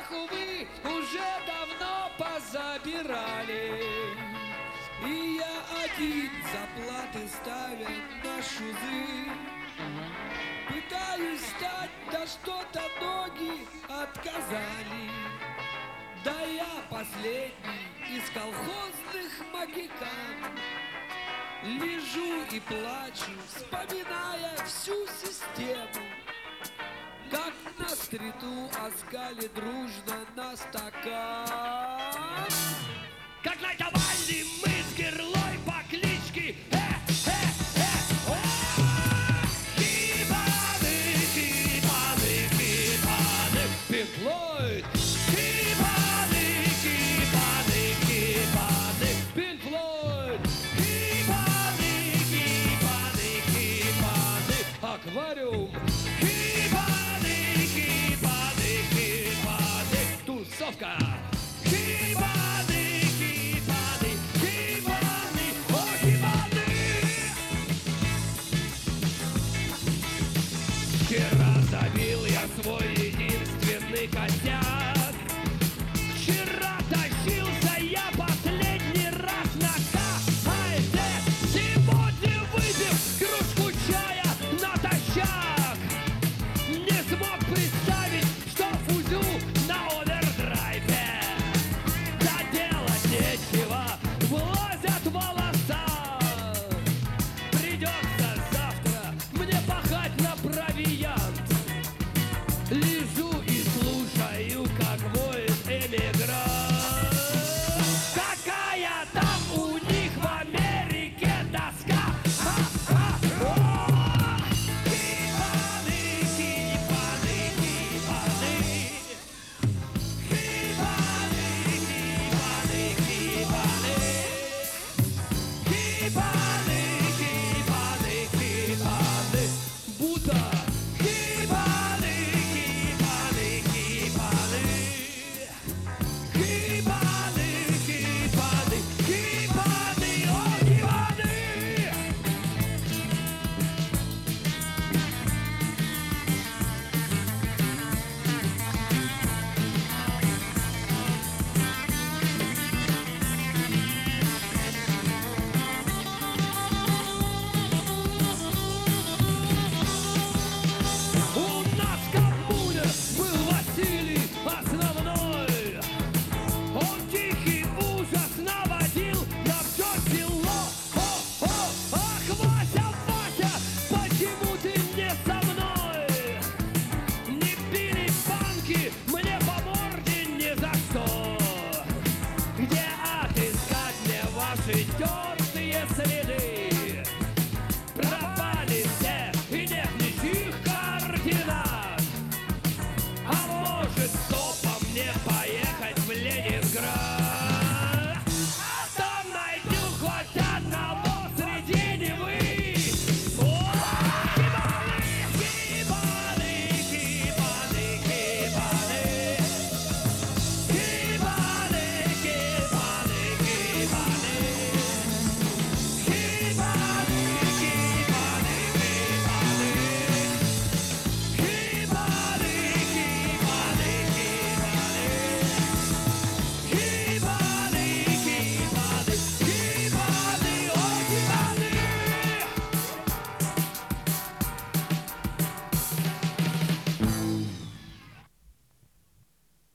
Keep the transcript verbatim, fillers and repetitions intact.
всех, увы, уже давно позабирали. И я один заплаты ставя на шузы. Пытаюсь встать, да что-то ноги отказали. Да я последний из колхозных магикан. Лежу и плачу, вспоминая всю систему. Как на стриту оскали дружно на стакан. Как на Тавальне мы с Герлой по кличке э, э, э, о! Хибаны, хибаны, хибаны, Пинк Флойд. Хибаны, хибаны, хибаны, Пинк Флойд. Хибаны, хибаны, хибаны, Аквариум. Хибаны, хибаны, хибаны, тусовка. Хибаны, хибаны, хибаны, о, хибаны! Вчера забил я свой единственный косяк. Вчера тащился я последний раз на КАЗе. Сегодня выпил кружку чая натощак. Не смог представить, что фузю на овердрайве. Да делать нечего, влазят волоса. Придется завтра мне пахать на провиант. Лежу и слушаю, как воет эмигрант. Какая там у них в Америке тоска. Ха-ха-ха! Хибаны, хибаны, хибаны. Хибаны, хибаны, хибаны. Хибаны, хибаны, хибаны. Будда. Хибаны, хибаны, хибаны. Хибаны, хибаны, хибаны, о, хибаны! У нас в коммуне был Василий основной. Он тихий ужас наводил на все село. О, о, ах, Вася, Вася, почему ты не со мной? Не били банки мне по морде ни за что. Где отыскать мне ваши тертые следы? Пропали все и нет ничьих координат. А может, кто